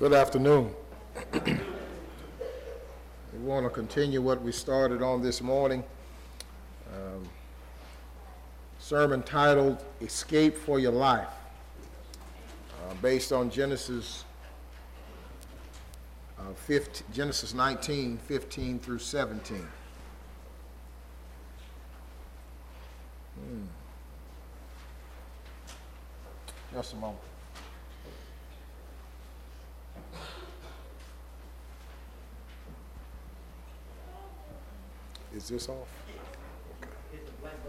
Good afternoon. We want to continue what we started on this morning. Sermon titled, Escape for Your Life, based on Genesis 19, 15 through 17. Just a moment. Is this off? Okay.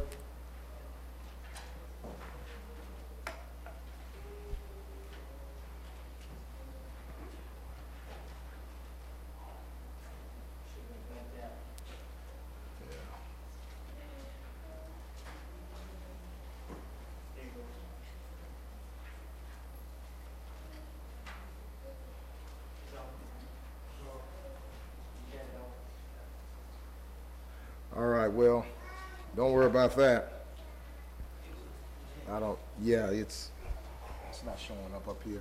All right, well, don't worry about that. It's not showing up here.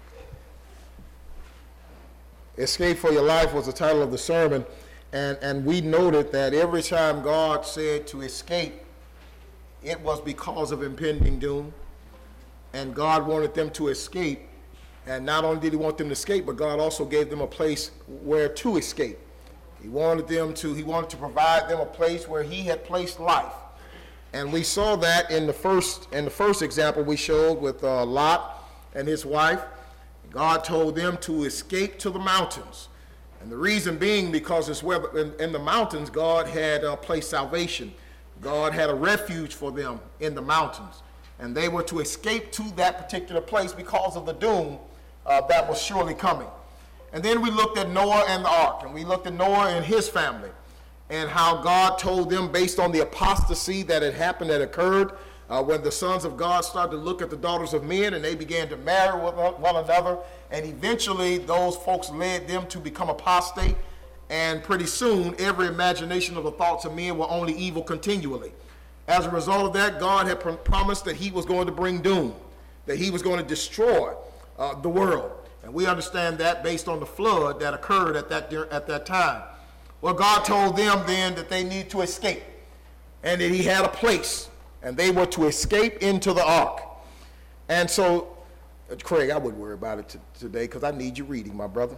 Escape for Your Life was the title of the sermon, and we noted that every time God said to escape, it was because of impending doom, and God wanted them to escape, and not only did he want them to escape, but God also gave them a place where to escape. He wanted to provide them a place where he had placed life. And we saw that in the first example we showed with Lot and his wife. God told them to escape to the mountains. And the reason being because it's where in the mountains God had placed salvation. God had a refuge for them in the mountains. And they were to escape to that particular place because of the doom that was surely coming. And then we looked at Noah and the ark, and we looked at Noah and his family, and how God told them, based on the apostasy that had happened, that occurred, when the sons of God started to look at the daughters of men, and they began to marry one another, and eventually those folks led them to become apostate, and pretty soon every imagination of the thoughts of men were only evil continually. As a result of that, God had promised that he was going to bring doom, that he was going to destroy the world. And we understand that based on the flood that occurred at that time. Well, God told them then that they need to escape, and that he had a place, and they were to escape into the ark. And so, Craig, I wouldn't worry about it today because I need you reading, my brother.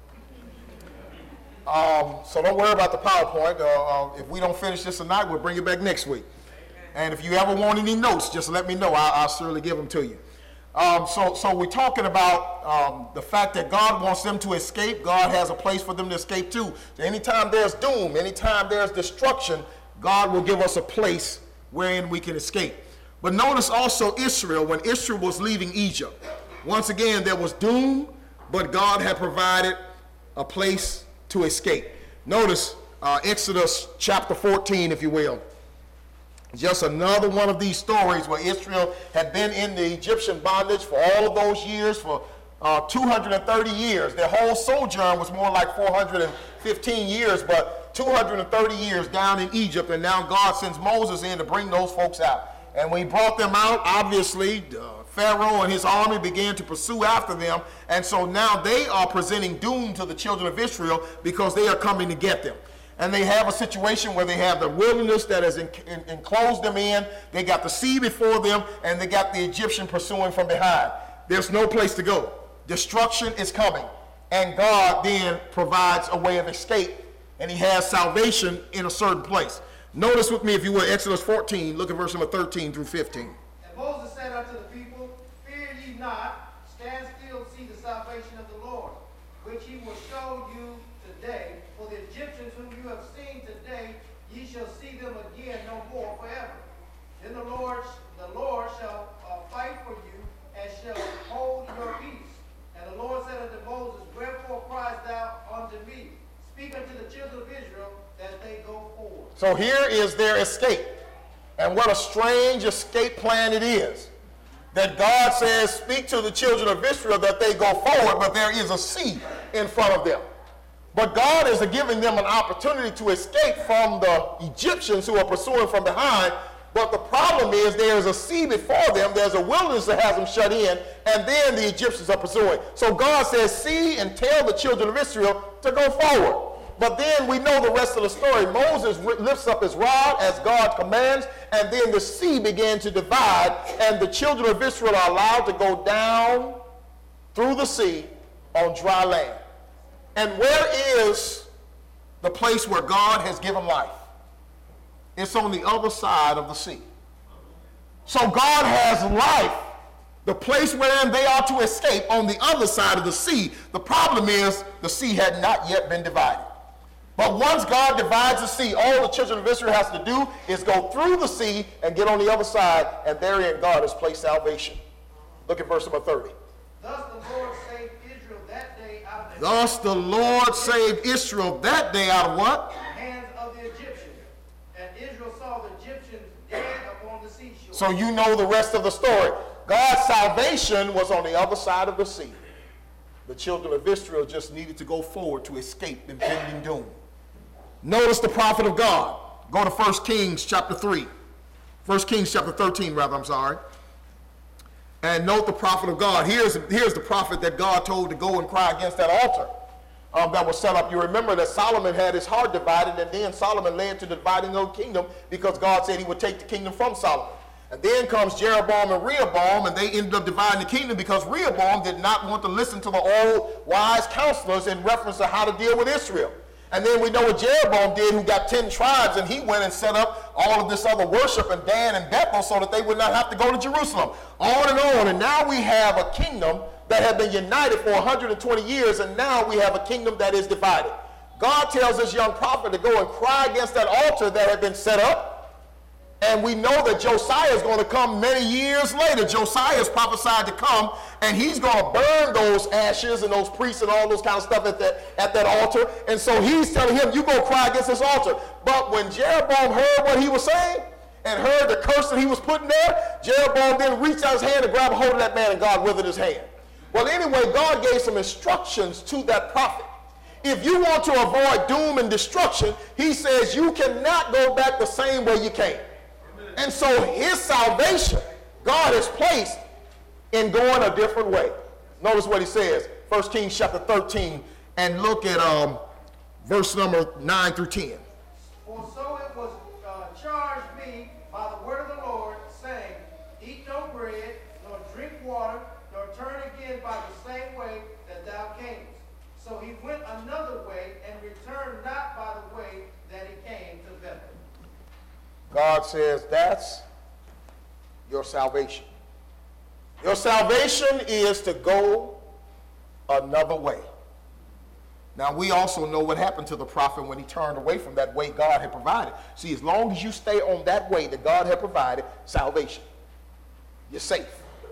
So don't worry about the PowerPoint. If we don't finish this tonight, we'll bring it back next week. And if you ever want any notes, just let me know. I'll certainly give them to you. So we're talking about the fact that God wants them to escape. God has a place for them to escape to. So anytime there's doom, anytime there's destruction, God will give us a place wherein we can escape. But notice also Israel, when Israel was leaving Egypt. Once again, there was doom, but God had provided a place to escape. Notice Exodus chapter 14, if you will. Just another one of these stories where Israel had been in the Egyptian bondage for all of those years, for 230 years. Their whole sojourn was more like 415 years, but 230 years down in Egypt, and now God sends Moses in to bring those folks out. And when he brought them out, obviously, Pharaoh and his army began to pursue after them, and so now they are presenting doom to the children of Israel because they are coming to get them. And they have a situation where they have the wilderness that has enclosed them in. They got the sea before them, and they got the Egyptian pursuing from behind. There's no place to go. Destruction is coming. And God then provides a way of escape, and he has salvation in a certain place. Notice with me, if you will, Exodus 14, look at verse number 13 through 15. And Moses said unto the people, Fear ye not, stand still and see the salvation of the Lord, which he will show you today. For the Egyptians whom you have seen today, ye shall see them again no more forever. Then the Lord shall fight for you, and shall hold your peace. And the Lord said unto Moses, Wherefore criest thou unto me? Speak unto the children of Israel, that they go forward. So here is their escape. And what a strange escape plan it is. That God says, speak to the children of Israel that they go forward, but there is a sea in front of them. But God is giving them an opportunity to escape from the Egyptians who are pursuing from behind, But the problem is there is a sea before them, there's a wilderness that has them shut in, and then the Egyptians are pursuing. So God says, see and tell the children of Israel to go forward. But then we know the rest of the story. Moses lifts up his rod as God commands, and then the sea began to divide, and the children of Israel are allowed to go down through the sea on dry land. And where is the place where God has given life? It's on the other side of the sea. So God has life, the place wherein they are to escape, on the other side of the sea. The problem is the sea had not yet been divided. But once God divides the sea, all the children of Israel has to do is go through the sea and get on the other side, and therein God has placed salvation. Look at verse number 30. Thus the Lord saved Israel that day out of the Thus the Lord saved Israel that day out of what? hands of the Egyptians. And Israel saw the Egyptians dead upon the seashore. So you know the rest of the story. God's salvation was on the other side of the sea. The children of Israel just needed to go forward to escape impending doom. Notice the prophet of God. Go to 1 Kings chapter 3. 1 Kings chapter 13, rather, I'm sorry. And note the prophet of God. Here's the prophet that God told to go and cry against that altar that was set up. You remember that Solomon had his heart divided, and then Solomon led to the dividing of the kingdom because God said he would take the kingdom from Solomon. And then comes Jeroboam and Rehoboam, and they ended up dividing the kingdom because Rehoboam did not want to listen to the old wise counselors in reference to how to deal with Israel. And then we know what Jeroboam did, who got 10 tribes, and he went and set up all of this other worship in Dan and Bethel so that they would not have to go to Jerusalem. On and on. And now we have a kingdom that had been united for 120 years, and now we have a kingdom that is divided. God tells this young prophet to go and cry against that altar that had been set up. And we know that Josiah is going to come many years later. Josiah is prophesied to come, and he's going to burn those ashes and those priests and all those kind of stuff at that altar. And so he's telling him, you go cry against this altar. But when Jeroboam heard what he was saying and heard the curse that he was putting there, Jeroboam then reached out his hand to grab a hold of that man, and God withered his hand. Well, anyway, God gave some instructions to that prophet. If you want to avoid doom and destruction, he says you cannot go back the same way you came. And so his salvation, God has placed in going a different way. Notice what he says, 1 Kings chapter 13, and look at verse number 9 through 10. For so it was charged me by the word of the Lord, saying, eat no bread, nor drink water, nor turn again by the same way that thou camest. So he went another way, and returned not by the way that he came to Bethel. God says that's your salvation. Your salvation is to go another way. Now, we also know what happened to the prophet when he turned away from that way God had provided. See, as long as you stay on that way that God had provided, salvation, you're safe.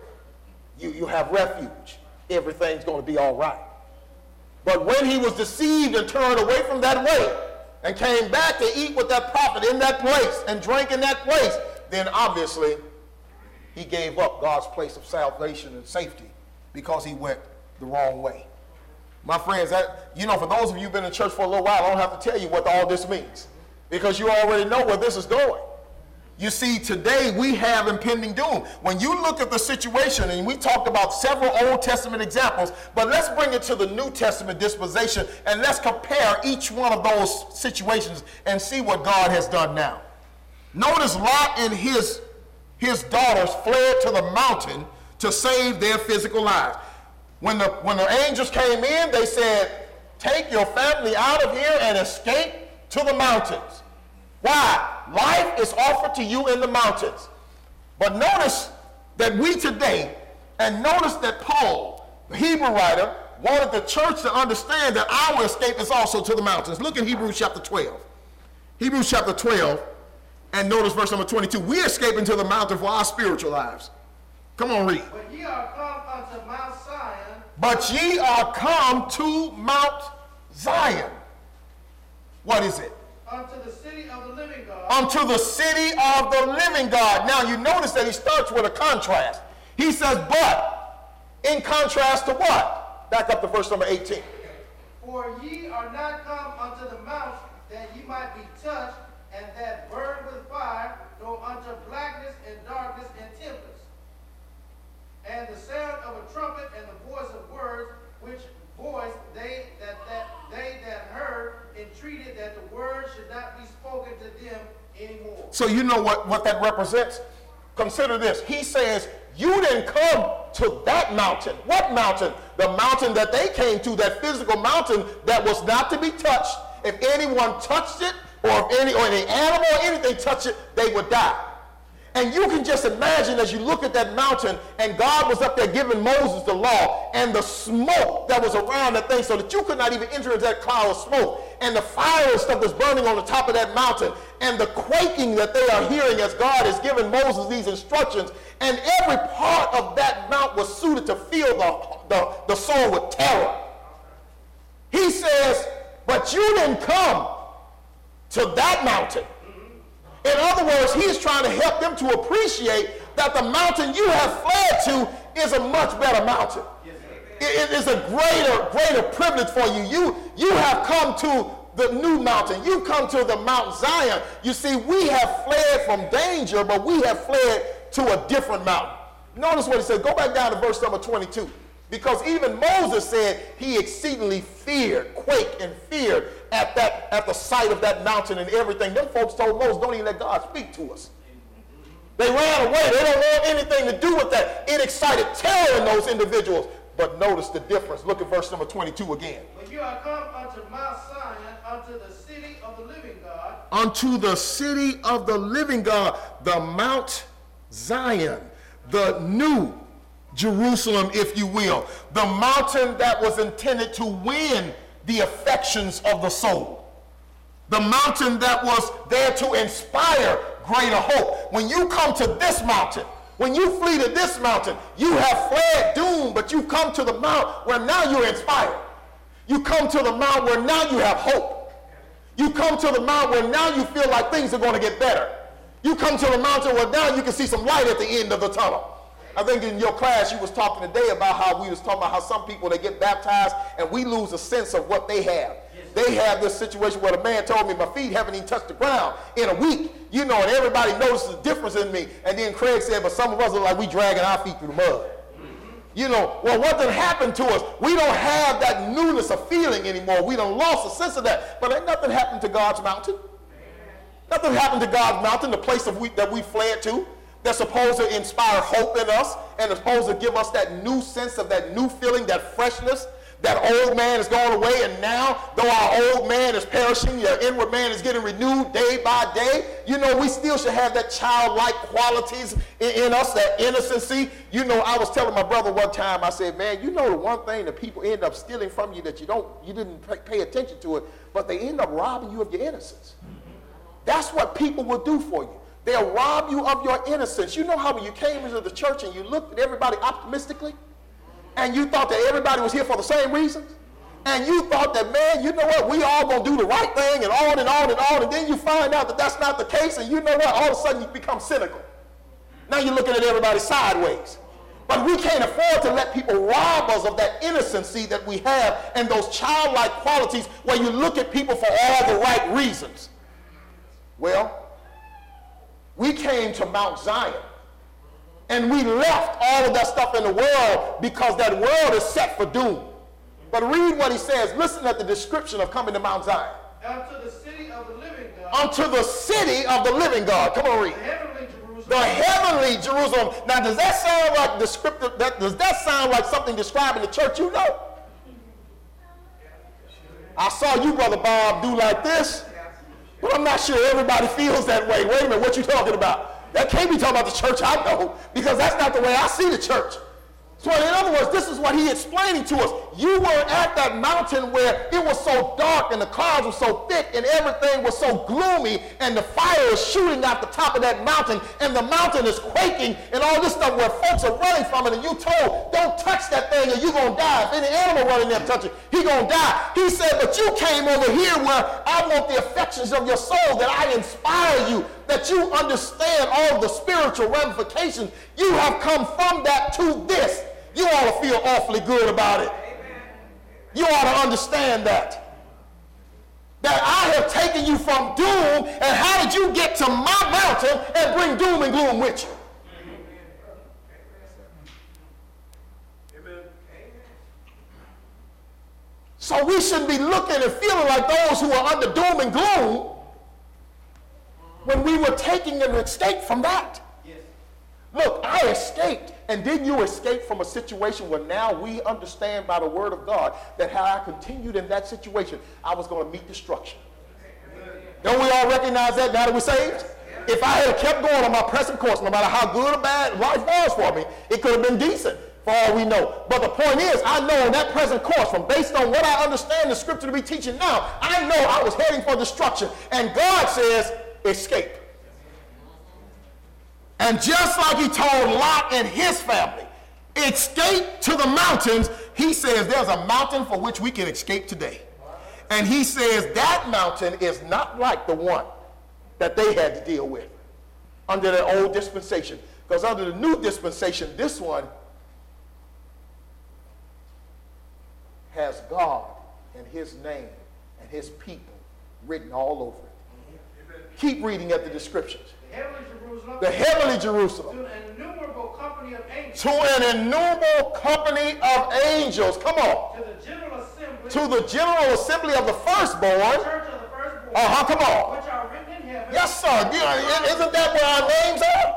You have refuge. Everything's going to be all right. But when he was deceived and turned away from that way, and came back to eat with that prophet in that place and drank in that place, then obviously he gave up God's place of salvation and safety because he went the wrong way. My friends, for those of you who've been in church for a little while, I don't have to tell you what all this means because you already know where this is going. You see, today we have impending doom. When you look at the situation, and we talked about several Old Testament examples, but let's bring it to the New Testament dispensation, and let's compare each one of those situations and see what God has done now. Notice Lot and his daughters fled to the mountain to save their physical lives. When the angels came in, they said, take your family out of here and escape to the mountains. Why? Life is offered to you in the mountains. But notice that we today, and notice that Paul, the Hebrew writer, wanted the church to understand that our escape is also to the mountains. Look at Hebrews chapter 12. Hebrews chapter 12, and notice verse number 22. We escape into the mountain for our spiritual lives. Come on, read. But ye are come unto Mount Zion. But ye are come to Mount Zion. What is it? Unto the city of the living God. Unto the city of the living God. Now you notice that he starts with a contrast. He says, but, in contrast to what? Back up to verse number 18. For ye are not come unto the mount that ye might be touched, and that burn with fire, go unto blackness and darkness and tempest. And the sound of a trumpet and the voice of words, which voice they that heard entreated that the word should not be spoken to them anymore. So you know what that represents? Consider this. He says, you didn't come to that mountain. What mountain? The mountain that they came to, that physical mountain that was not to be touched. If anyone touched it, or if any animal or anything touched it, they would die. And you can just imagine as you look at that mountain, and God was up there giving Moses the law, and the smoke that was around that thing so that you could not even enter into that cloud of smoke, and the fire and stuff that's burning on the top of that mountain, and the quaking that they are hearing as God is giving Moses these instructions, and every part of that mount was suited to fill the soul with terror. He says, but you didn't come to that mountain. In other words, he's trying to help them to appreciate that the mountain you have fled to is a much better mountain. It is a greater privilege for you. You have come to the new mountain. You come to the Mount Zion. You see, we have fled from danger, but we have fled to a different mountain. Notice what he said. Go back down to verse number 22. Because even Moses said he exceedingly quaked and feared at the sight of that mountain and everything. Them folks told Moses, don't even let God speak to us. They ran away. They don't want anything to do with that. It excited terror in those individuals. But notice the difference. Look at verse number 22 again. When you are come unto Mount Zion, unto the city of the living God. Unto the city of the living God, the Mount Zion, the new Jerusalem, if you will, the mountain that was intended to win the affections of the soul, the mountain that was there to inspire greater hope. When you come to this mountain, when you flee to this mountain, you have fled doom, but you come to the mount where now you're inspired. You come to the mount where now you have hope. You come to the mount where now you feel like things are going to get better. You come to the mountain where now you can see some light at the end of the tunnel. I think in your class you was talking today about how we was talking about how some people, they get baptized and we lose a sense of what they have. Yes. They have this situation where the man told me my feet haven't even touched the ground in a week. You know, and everybody notices the difference in me. And then Craig said, but some of us look like we dragging our feet through the mud. Mm-hmm. You know, well, what done happened to us? We don't have that newness of feeling anymore. We done lost a sense of that. But ain't nothing happened to God's mountain. Amen. Nothing happened to God's mountain, the place that we fled to. They're supposed to inspire hope in us and they're supposed to give us that new sense of that new feeling, that freshness. That old man is going away, and now, though our old man is perishing, your inward man is getting renewed day by day. You know, we still should have that childlike qualities in us, that innocency. You know, I was telling my brother one time, I said, man, you know the one thing that people end up stealing from you that you didn't pay attention to it, but they end up robbing you of your innocence. That's what people will do for you. They'll rob you of your innocence. You know how when you came into the church and you looked at everybody optimistically, and you thought that everybody was here for the same reasons, and you thought that, man, you know what, we all gonna do the right thing, and on and on and on, and then you find out that that's not the case, and you know what, all of a sudden you become cynical. Now you're looking at everybody sideways. But we can't afford to let people rob us of that innocency that we have and those childlike qualities where you look at people for all the right reasons. Well, we came to Mount Zion. And we left all of that stuff in the world because that world is set for doom. But read what he says. Listen at the description of coming to Mount Zion. Unto the city of the living God. Unto the city of the living God. Come on, read. The heavenly Jerusalem. The heavenly Jerusalem. Now, does that sound like descriptive? Does that sound like something describing the church you know? I saw you, Brother Bob, do like this. But I'm not sure everybody feels that way. Wait a minute, what you talking about? That can't be talking about the church I know, because that's not the way I see the church. So in other words, this is what he's explaining to us. You were at that mountain where it was so dark and the clouds were so thick and everything was so gloomy and the fire is shooting out the top of that mountain and the mountain is quaking and all this stuff where folks are running from it, and you told, don't touch that thing or you're going to die. If any animal running there touch it, he's going to die. He said, but you came over here where I want the affections of your soul, that I inspire you, that you understand all the spiritual ramifications. You have come from that to this. You ought to feel awfully good about it. You ought to understand that. that I have taken you from doom, and how did you get to my mountain and bring doom and gloom with you? So we shouldn't be looking and feeling like those who are under doom and gloom when we were taking an escape from that. Yes. Look, I escaped. And didn't you escape from a situation where now we understand by the word of God that how I continued in that situation, I was going to meet destruction. Don't we all recognize that now that we're saved? If I had kept going on my present course, no matter how good or bad life was for me, it could have been decent. For all we know. But the point is, I know in that present course, from based on what I understand the scripture to be teaching now, I know I was heading for destruction. And God says, escape. And just like he told Lot and his family, escape to the mountains, he says there's a mountain for which we can escape today. And he says that mountain is not like the one that they had to deal with under the old dispensation. Because under the new dispensation, this one has God and his name and his people written all over it. Amen. Keep reading at the descriptions. The heavenly Jerusalem. To an innumerable company of angels. To an innumerable company of angels. Come on. To the general assembly. To the general assembly of the firstborn. The church of the firstborn. Come on. Which are written in heaven. Yes, sir. Isn't that where our names are?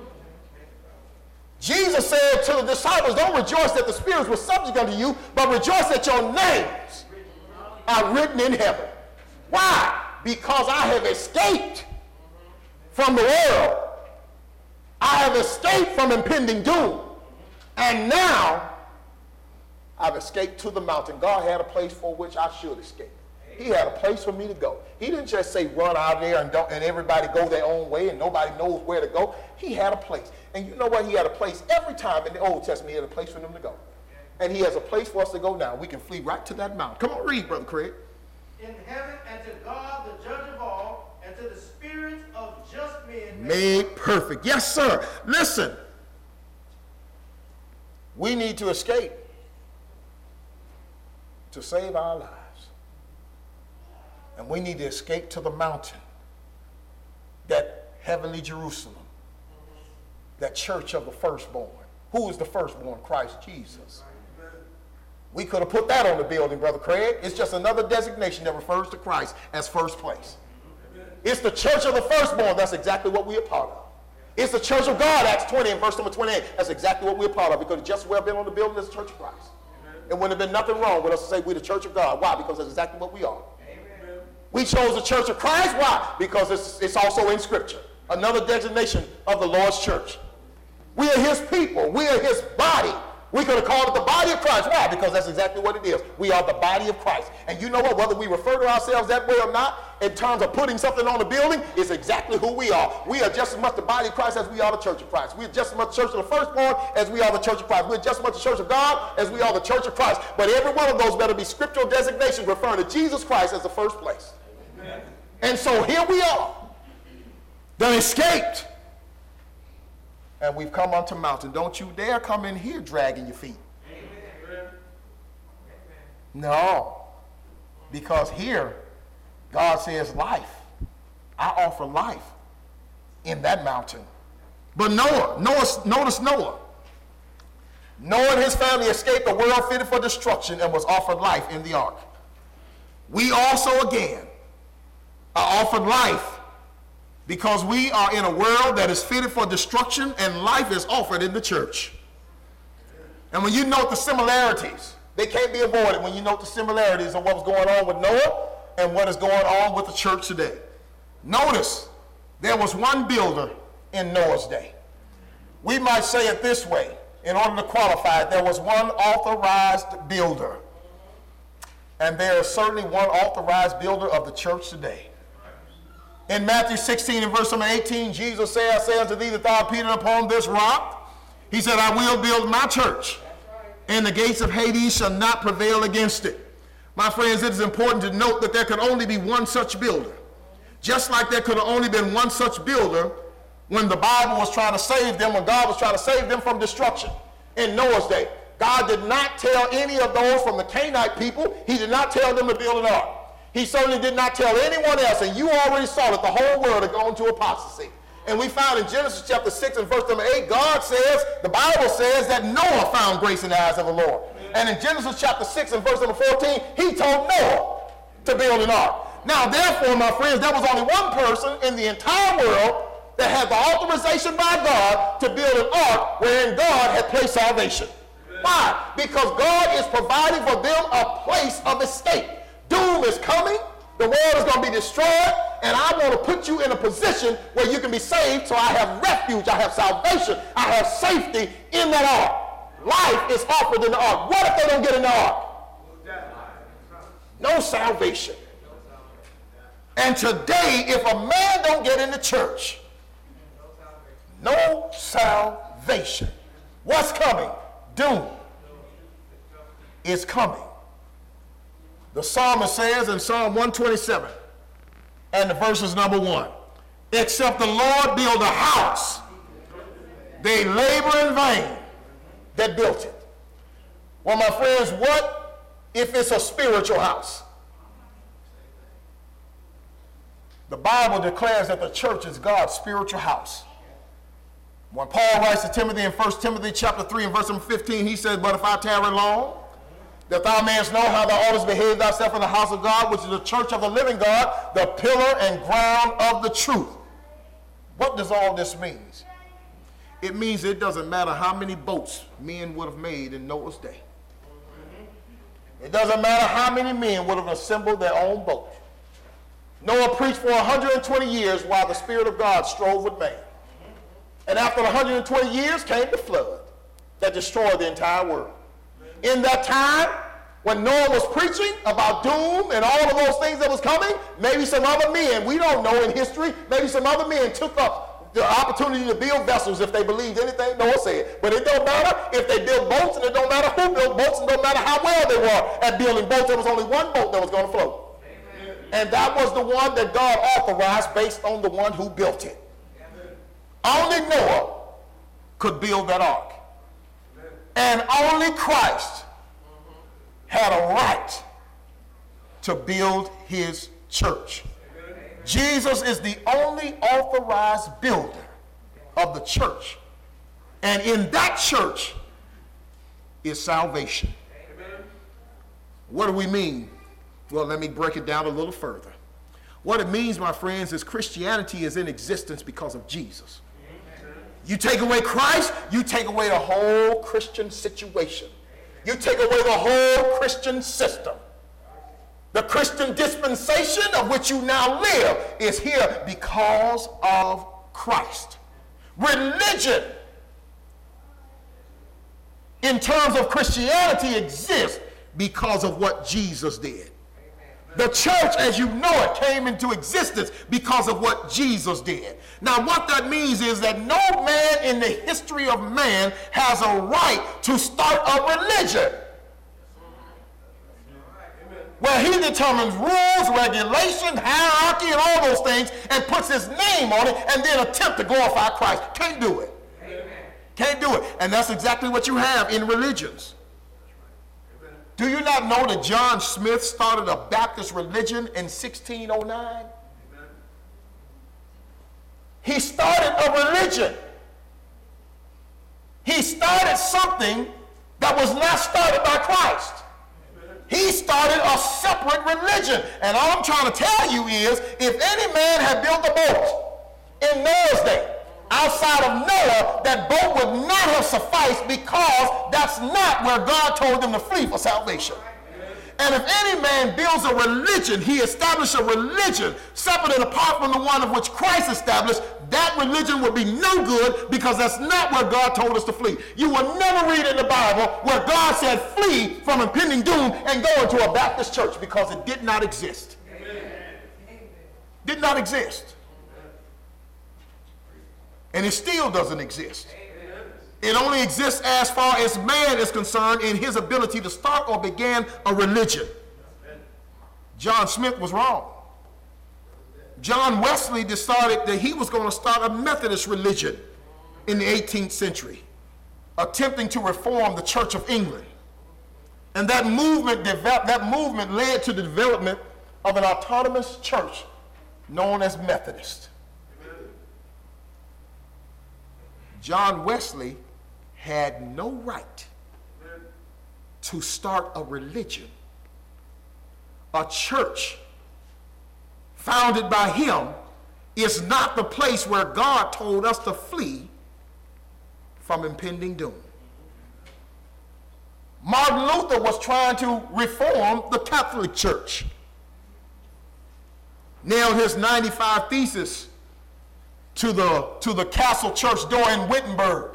Jesus said to the disciples, don't rejoice that the spirits were subject unto you, but rejoice that your names are written in heaven. Why? Because I have escaped from the world. I have escaped from impending doom. And now I've escaped to the mountain. God had a place for which I should escape. He had a place for me to go. He didn't just say run out there and everybody go their own way and nobody knows where to go. He had a place. And you know what? He had a place every time in the Old Testament. He had a place for them to go. And he has a place for us to go now. We can flee right to that mountain. Come on, read, Brother Craig. In heaven, and to God, the judge of all, and to the spirits of just men made perfect. Yes, sir. Listen. We need to escape to save our lives. And we need to escape to the mountain, that heavenly Jerusalem, that church of the firstborn. Who is the firstborn? Christ Jesus. We could have put that on the building, Brother Craig. It's just another designation that refers to Christ as first place. It's the church of the firstborn. That's exactly what we're a part of. It's the church of God, Acts 20 and verse number 28. That's exactly what we're a part of. It could have just well been on the building as the church of Christ. It wouldn't have been nothing wrong with us to say we're the church of God. Why? Because that's exactly what we are. We chose the church of Christ. Why? Because it's also in Scripture. Another designation of the Lord's church. We are his people. We are his body. We could have called it the body of Christ. Why? Because that's exactly what it is. We are the body of Christ. And you know what? Whether we refer to ourselves that way or not, in terms of putting something on the building, it's exactly who we are. We are just as much the body of Christ as we are the church of Christ. We're just as much the church of the firstborn as we are the church of Christ. We're just as much the church of God as we are the church of Christ. But every one of those better be scriptural designations referring to Jesus Christ as the first place. Amen. And so here we are, done escaped. And we've come unto mountain. Don't you dare come in here dragging your feet. Amen. No. Because here, God says life. I offer life in that mountain. But notice Noah. Noah and his family escaped a world fitted for destruction and was offered life in the ark. We also again are offered life because we are in a world that is fitted for destruction, and life is offered in the church. And when you note the similarities, they can't be avoided when you note the similarities of what was going on with Noah and what is going on with the church today. Notice, there was one builder in Noah's day. We might say it this way, in order to qualify it, there was one authorized builder. And there is certainly one authorized builder of the church today. In Matthew 16 and verse number 18, Jesus said, I say unto thee that thou art Peter, upon this rock. He said, I will build my church, and the gates of Hades shall not prevail against it. My friends, it is important to note that there could only be one such builder. Just like there could have only been one such builder when the Bible was trying to save them, when God was trying to save them from destruction in Noah's day. God did not tell any of those from the Canaanite people, he did not tell them to build an ark. He certainly did not tell anyone else, and you already saw that the whole world had gone to apostasy. And we found in Genesis chapter 6 and verse number 8, God says, the Bible says that Noah found grace in the eyes of the Lord. And in Genesis chapter 6 and verse number 14, he told Noah to build an ark. Now, therefore, my friends, there was only one person in the entire world that had the authorization by God to build an ark wherein God had placed salvation. Why? Because God is providing for them a place of escape. Doom is coming. The world is going to be destroyed, and I want to put you in a position where you can be saved, so I have refuge, I have salvation, I have safety in that ark. Life is offered in the ark. What if they don't get in the ark? No salvation. And today, if a man don't get in the church, no salvation. What's coming? Doom is coming. The psalmist says in Psalm 127, and the verse is number 1, except the Lord build a house, they labor in vain that built it. Well, my friends, what if it's a spiritual house? The Bible declares that the church is God's spiritual house. When Paul writes to Timothy in 1 Timothy chapter 3 and verse 15, he says, but if I tarry long, that thou mayest know how thou oughtest to behave thyself in the house of God, which is the church of the living God, the pillar and ground of the truth. What does all this mean? It means it doesn't matter how many boats men would have made in Noah's day. It doesn't matter how many men would have assembled their own boat. Noah preached for 120 years while the Spirit of God strove with man. And after 120 years came the flood that destroyed the entire world. In that time, when Noah was preaching about doom and all of those things that was coming, maybe some other men, we don't know in history, maybe some other men took up the opportunity to build vessels if they believed anything Noah said. But it don't matter if they built boats, and it don't matter who built boats, and it don't matter how well they were at building boats. There was only one boat that was going to float. Amen. And that was the one that God authorized based on the one who built it. Amen. Only Noah could build that ark. Amen. And only Christ had a right to build his church. Amen. Jesus is the only authorized builder of the church. And in that church is salvation. Amen. What do we mean? Well, let me break it down a little further. What it means, my friends, is Christianity is in existence because of Jesus. Amen. You take away Christ, you take away the whole Christian situation. You take away the whole Christian system. The Christian dispensation of which you now live is here because of Christ. Religion, in terms of Christianity, exists because of what Jesus did. The church, as you know it, came into existence because of what Jesus did. Now, what that means is that no man in the history of man has a right to start a religion where he determines rules, regulations, hierarchy, and all those things, and puts his name on it, and then attempt to glorify Christ. Can't do it. Amen. Can't do it. And that's exactly what you have in religions. Do you not know that John Smith started a Baptist religion in 1609? Amen. He started a religion. He started something that was not started by Christ. Amen. He started a separate religion. And all I'm trying to tell you is, if any man had built a boat in Noah's day, outside of Noah, that boat would not have sufficed, because that's not where God told them to flee for salvation. And if any man builds a religion, he established a religion separate and apart from the one of which Christ established, that religion would be no good, because that's not where God told us to flee. You will never read in the Bible where God said flee from impending doom and go into a Baptist church, because it did not exist. Amen. Did not exist. And it still doesn't exist. Amen. It only exists as far as man is concerned in his ability to start or begin a religion. Amen. John Smith was wrong. John Wesley decided that he was going to start a Methodist religion in the 18th century, attempting to reform the Church of England. And that movement led to the development of an autonomous church known as Methodist. John Wesley had no right to start a religion, a church founded by him is not the place where God told us to flee from impending doom. Martin Luther was trying to reform the Catholic Church. Nailed his 95 Thesis to the castle church door in Wittenberg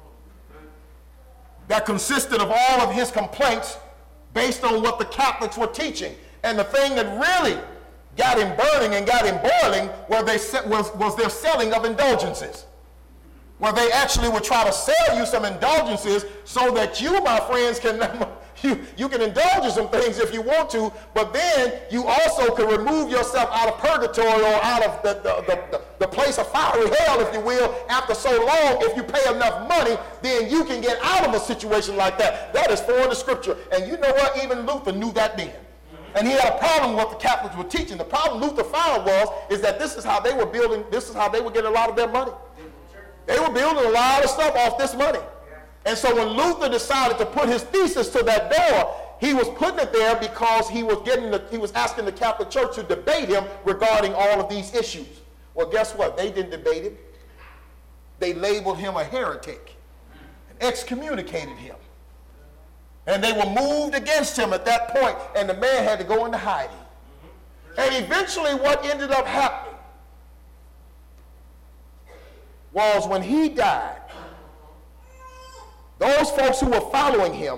that consisted of all of his complaints based on what the Catholics were teaching. And the thing that really got him burning and got him boiling was their selling of indulgences, where they actually would try to sell you some indulgences so that you, my friends, you can indulge in some things if you want to, but then you also can remove yourself out of purgatory or out of the place of fiery hell, if you will, after so long. If you pay enough money, then you can get out of a situation like that. That is for the scripture. And you know what? Even Luther knew that then. And he had a problem with what the Catholics were teaching. The problem Luther found is that this is how they were building, this is how they were getting a lot of their money. They were building a lot of stuff off this money. And so when Luther decided to put his thesis to that door, he was putting it there because he was asking the Catholic Church to debate him regarding all of these issues. Well, guess what? They didn't debate him. They labeled him a heretic and excommunicated him. And they were moved against him at that point, and the man had to go into hiding. And eventually what ended up happening was when he died, those folks who were following him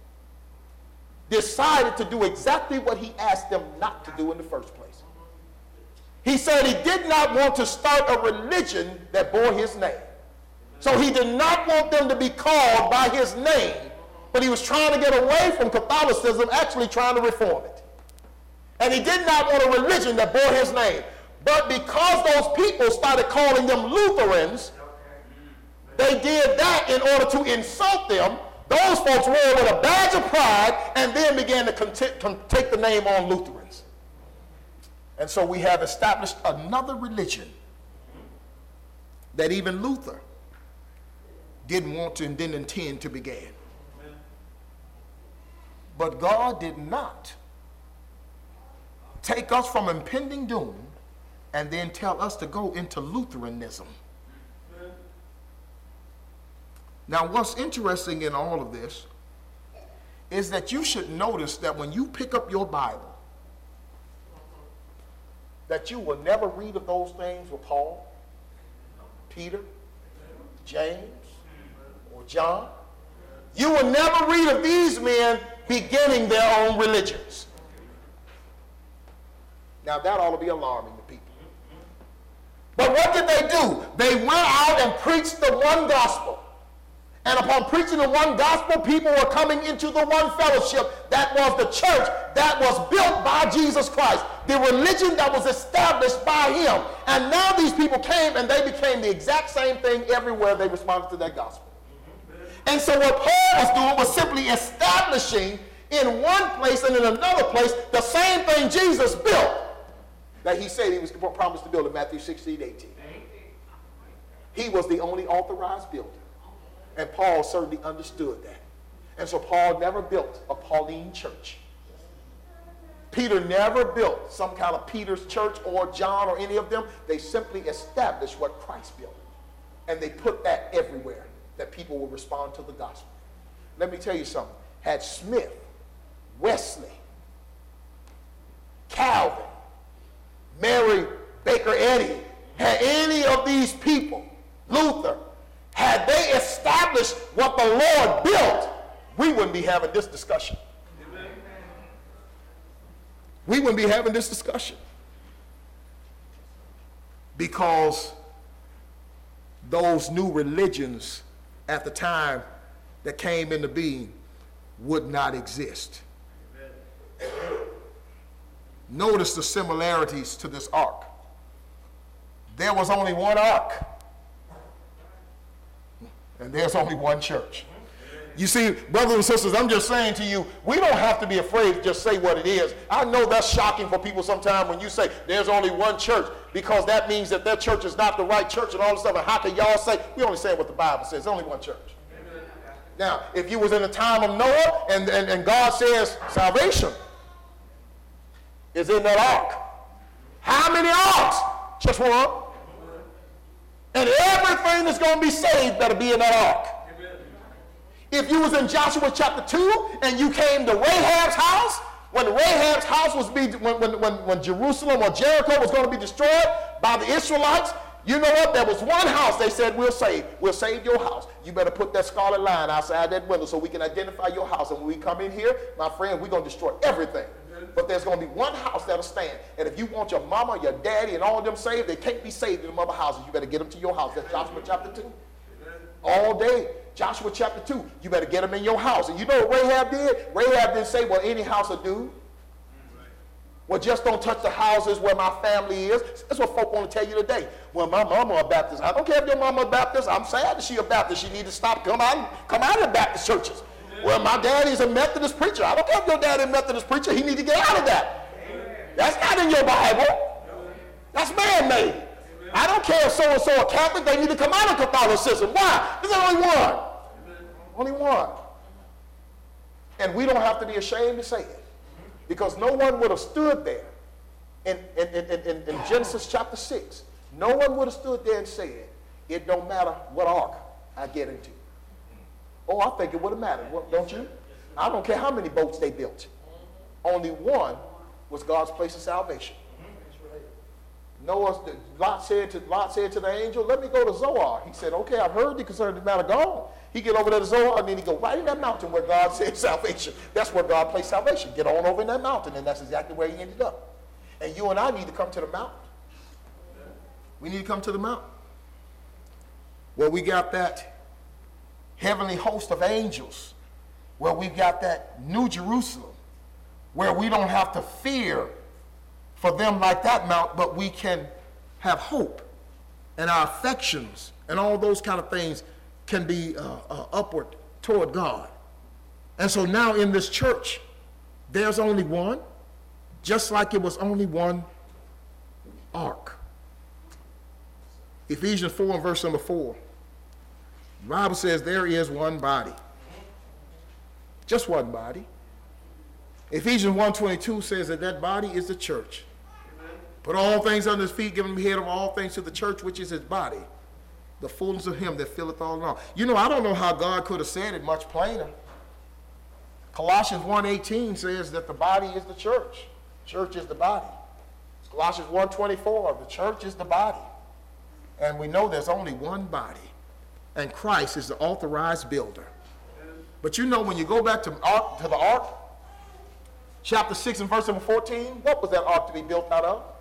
decided to do exactly what he asked them not to do in the first place. He said he did not want to start a religion that bore his name. So he did not want them to be called by his name, but he was trying to get away from Catholicism, actually trying to reform it. And he did not want a religion that bore his name. But because those people started calling them Lutherans, they did that in order to insult them. Those folks wore it with a badge of pride and then began to take the name on Lutherans. And so we have established another religion that even Luther didn't want to and didn't intend to begin. But God did not take us from impending doom and then tell us to go into Lutheranism. Now, what's interesting in all of this is that you should notice that when you pick up your Bible, that you will never read of those things with Paul, Peter, James, or John. You will never read of these men beginning their own religions. Now, that ought to be alarming to people. But what did they do? They went out and preached the one gospel. And upon preaching the one gospel, people were coming into the one fellowship. That was the church that was built by Jesus Christ. The religion that was established by him. And now these people came and they became the exact same thing everywhere they responded to that gospel. And so what Paul was doing was simply establishing in one place and in another place the same thing Jesus built that he said he was promised to build in Matthew 16:18. He was the only authorized builder. And Paul certainly understood that. And so Paul never built a Pauline church. Peter never built some kind of Peter's church or John or any of them. They simply established what Christ built. And they put that everywhere that people will respond to the gospel. Let me tell you something. Had Smith, Wesley, Calvin, Mary Baker Eddy, had any of these people, Luther, had they established what the Lord built, we wouldn't be having this discussion. Amen. We wouldn't be having this discussion. Because those new religions at the time that came into being would not exist. Amen. Notice the similarities to this ark. There was only one ark. And there's only one church. You see, brothers and sisters, I'm just saying to you, we don't have to be afraid to just say what it is. I know that's shocking for people sometimes when you say there's only one church, because that means that their church is not the right church and all this stuff. And how can y'all say, we only say what the Bible says, there's only one church. Amen. Now, if you was in the time of Noah and God says salvation is in that ark, how many arks? Just one. And everything that's going to be saved better be in that ark. Amen. If you was in Joshua chapter 2 and you came to Rahab's house, when Rahab's house was when Jerusalem or Jericho was going to be destroyed by the Israelites, you know what? There was one house they said, we'll save your house. You better put that scarlet line outside that window so we can identify your house. And when we come in here, my friend, we're going to destroy everything. But there's going to be one house that'll stand. And if you want your mama, your daddy, and all of them saved, they can't be saved in them other houses. You better get them to your house. That's Joshua chapter 2. All day. Joshua chapter 2. You better get them in your house. And you know what Rahab did? Rahab didn't say, well, any house will do. Well, just don't touch the houses where my family is. That's what folk want to tell you today. Well, my mama a Baptist. I don't care if your mama a Baptist. I'm sad that she a Baptist. She need to stop. Come out of the Baptist churches. Well, my daddy's a Methodist preacher. I don't care if your daddy's a Methodist preacher. He need to get out of that. That's not in your Bible. That's man-made. I don't care if so-and-so a Catholic. They need to come out of Catholicism. Why? There's only one. Only one. And we don't have to be ashamed to say it. Because no one would have stood there in Genesis chapter 6. No one would have stood there and said, it don't matter what ark I get into. Oh, I think it would have mattered, don't you? I don't care how many boats they built. Only one was God's place of salvation. Lot said to the angel, let me go to Zoar. He said, okay, I've heard thee concerning the matter, gone. He get over there to Zoar, and then he go right in that mountain where God said salvation. That's where God placed salvation. Get on over in that mountain, and that's exactly where he ended up. And you and I need to come to the mountain. We need to come to the mountain where we got that heavenly host of angels, where we've got that new Jerusalem, where we don't have to fear for them like that mount, but we can have hope, and our affections and all those kind of things can be upward toward God. And so now in this church, there's only one, just like it was only one ark. Ephesians 4 and verse number 4. The Bible says there is one body. Just one body. Ephesians 1:22 says that body is the church. Amen. Put all things under his feet, give him the head of all things to the church, which is his body, the fullness of him that filleth all in all. You know, I don't know how God could have said it much plainer. Colossians 1:18 says that the body is the church. Church is the body. Colossians 1:24, the church is the body. And we know there's only one body. And Christ is the authorized builder. But you know, when you go back to the ark, chapter 6 and verse number 14, what was that ark to be built out of?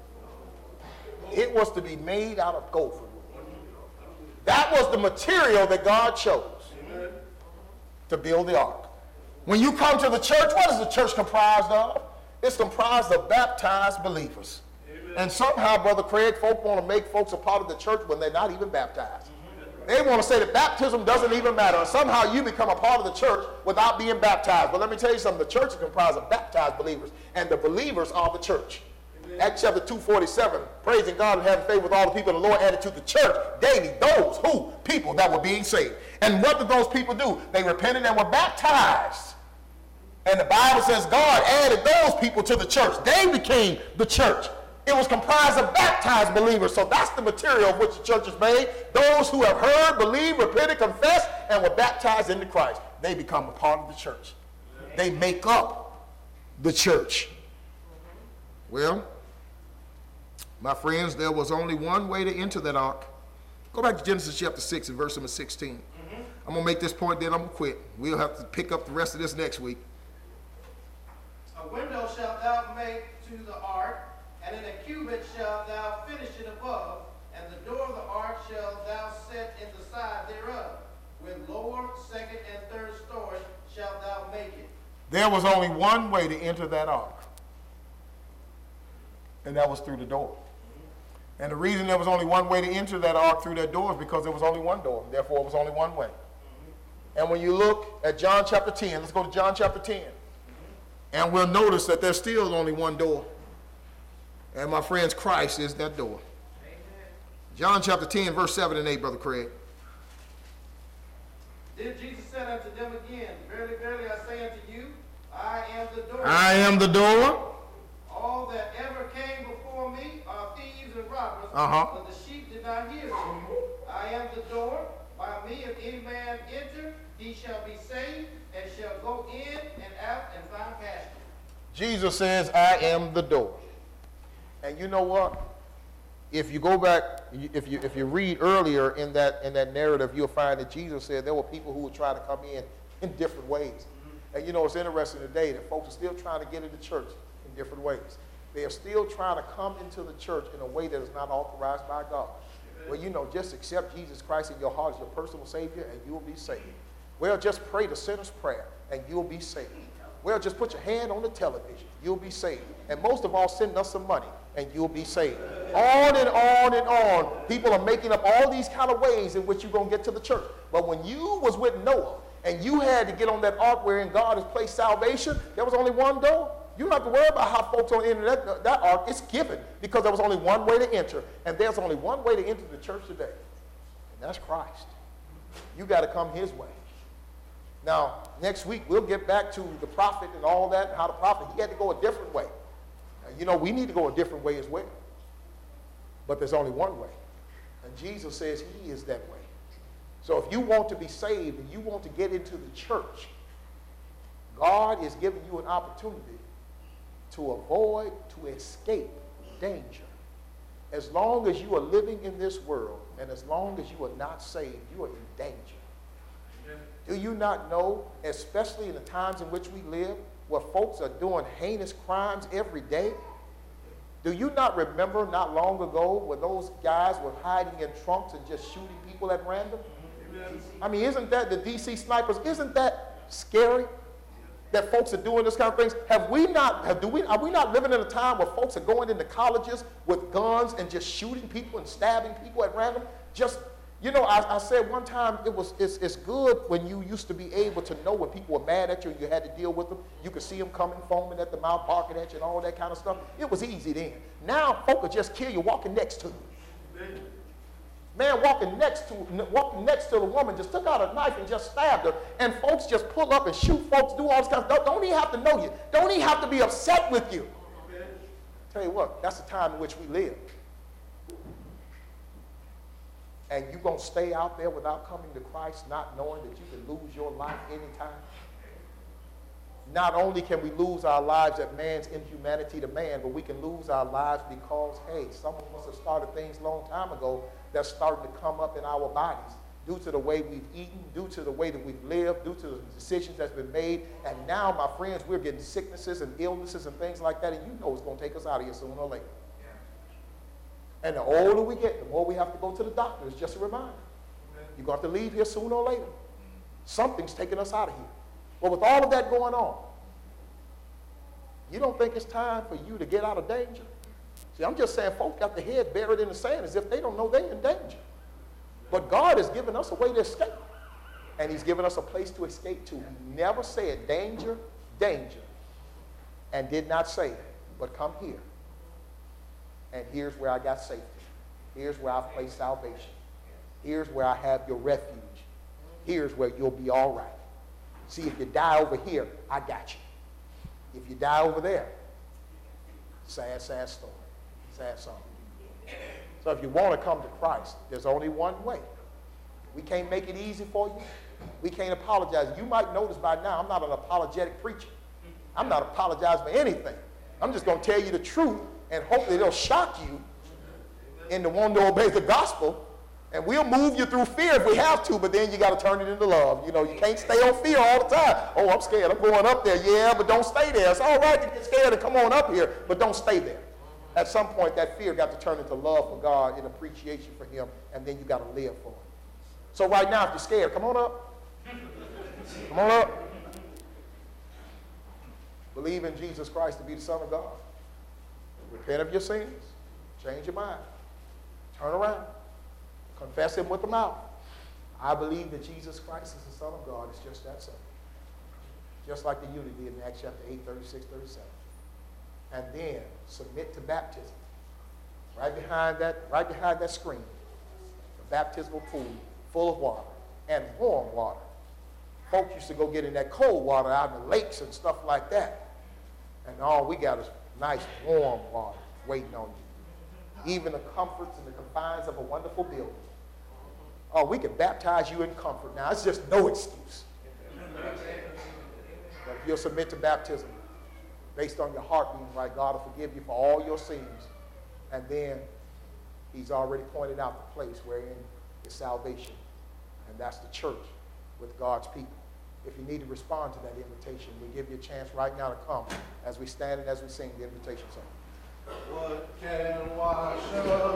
It was to be made out of gold. That was the material that God chose to build the ark. When you come to the church, what is the church comprised of? It's comprised of baptized believers. Amen. And somehow, Brother Craig, folk want to make folks a part of the church when they're not even baptized. They want to say that baptism doesn't even matter. And somehow you become a part of the church without being baptized. But let me tell you something. The church is comprised of baptized believers. And the believers are the church. Amen. Acts chapter 2:47, praising God and having faith with all the people. The Lord added to the church daily those people that were being saved. And what did those people do? They repented and were baptized. And the Bible says God added those people to the church. They became the church. It was comprised of baptized believers. So that's the material of which the church is made. Those who have heard, believed, repented, confessed, and were baptized into Christ. They become a part of the church. They make up the church. Well, my friends, there was only one way to enter that ark. Go back to Genesis chapter 6 and verse number 16. I'm going to make this point, then I'm going to quit. We'll have to pick up the rest of this next week. A window shalt thou make to the ark, and in a cubit shalt thou finish it above, and the door of the ark shalt thou set in the side thereof. With lower, second, and third story shalt thou make it. There was only one way to enter that ark, and that was through the door. And the reason there was only one way to enter that ark through that door is because there was only one door. Therefore, it was only one way. And when you look at John chapter 10, let's go to John chapter 10. And we'll notice that there's still only one door. And my friends, Christ is that door. Amen. John chapter 10, verse 7 and 8, Brother Craig. Then Jesus said unto them again, Verily, verily, I say unto you, I am the door. I am the door. All that ever came before me are thieves and robbers, Uh-huh. but the sheep did not hear me. I am the door. By me, if any man enter, he shall be saved, and shall go in and out and find pasture. Jesus says, I am the door. And you know what? If you go back, if you read earlier in that narrative, you'll find that Jesus said there were people who would try to come in different ways. And you know, it's interesting today that folks are still trying to get into church in different ways. They are still trying to come into the church in a way that is not authorized by God. Well, you know, just accept Jesus Christ in your heart as your personal Savior and you will be saved. Well, just pray the sinner's prayer and you'll be saved. Well, just put your hand on the television. You'll be saved. And most of all, send us some money and you'll be saved. On and on and on. People are making up all these kind of ways in which you're going to get to the church. But when you was with Noah and you had to get on that ark wherein God has placed salvation, there was only one door. You don't have to worry about how folks don't enter that ark. It's given because there was only one way to enter. And there's only one way to enter the church today. And that's Christ. You got to come his way. Now, next week, we'll get back to the prophet and all that, and how the prophet, he had to go a different way. And you know, we need to go a different way as well. But there's only one way. And Jesus says he is that way. So if you want to be saved and you want to get into the church, God is giving you an opportunity to avoid, to escape danger. As long as you are living in this world and as long as you are not saved, you are in danger. Do you not know, especially in the times in which we live, where folks are doing heinous crimes every day? Do you not remember not long ago where those guys were hiding in trunks and just shooting people at random? I mean, isn't that the DC snipers? Isn't that scary? That folks are doing this kind of things. Are we not living in a time where folks are going into colleges with guns and just shooting people and stabbing people at random? Just, you know, I said one time it's good when you used to be able to know when people were mad at you and you had to deal with them. You could see them coming, foaming at the mouth, barking at you and all that kind of stuff. It was easy then. Now folk will just kill you walking next to you. Man walking next to the woman just took out a knife and just stabbed her, and folks just pull up and shoot folks, do all this kind of stuff. Don't even have to know you. Don't even have to be upset with you. Tell you what, that's the time in which we live. And you're going to stay out there without coming to Christ, not knowing that you can lose your life anytime. Not only can we lose our lives at man's inhumanity to man, but we can lose our lives because, hey, someone must have started things a long time ago that's starting to come up in our bodies due to the way we've eaten, due to the way that we've lived, due to the decisions that's been made. And now, my friends, we're getting sicknesses and illnesses and things like that, and you know it's going to take us out of here sooner or later. Yeah. And the older we get, the more we have to go to the doctor. It's just a reminder. You're going to have to leave here sooner or later. Something's taking us out of here. But with all of that going on, you don't think it's time for you to get out of danger? See, I'm just saying folk got their head buried in the sand as if they don't know they're in danger. But God has given us a way to escape. And he's given us a place to escape to. He never said danger, danger, and did not say, but come here. And here's where I got safety. Here's where I've placed salvation. Here's where I have your refuge. Here's where you'll be all right. See, if you die over here, I got you. If you die over there, sad, sad story. Sad song. So if you want to come to Christ, there's only one way. We can't make it easy for you. We can't apologize. You might notice by now, I'm not an apologetic preacher. I'm not apologizing for anything. I'm just going to tell you the truth, and hopefully it'll shock you into wanting to obey the gospel. And we'll move you through fear if we have to, but then you got to turn it into love. You know, you can't stay on fear all the time. Oh, I'm scared. I'm going up there. Yeah, but don't stay there. It's all right to get scared and come on up here, but don't stay there. At some point, that fear got to turn into love for God and appreciation for him, and then you got to live for him. So right now, if you're scared, come on up. Come on up. Believe in Jesus Christ to be the Son of God. Repent of your sins. Change your mind. Turn around. Confess him with the mouth. I believe that Jesus Christ is the Son of God. It's just that simple. Just like the eunuch did in Acts chapter 8, 36, 37. And then submit to baptism. Right behind that screen, the baptismal pool full of water and warm water. Folks used to go get in that cold water out in the lakes and stuff like that. And all we got is nice warm water waiting on you. Even the comforts and the confines of a wonderful building. Oh, we can baptize you in comfort. Now, it's just no excuse. But if you'll submit to baptism based on your heart being right, God will forgive you for all your sins. And then he's already pointed out the place wherein is salvation. And that's the church with God's people. If you need to respond to that invitation, we give you a chance right now to come as we stand and as we sing the invitation song. What can wash away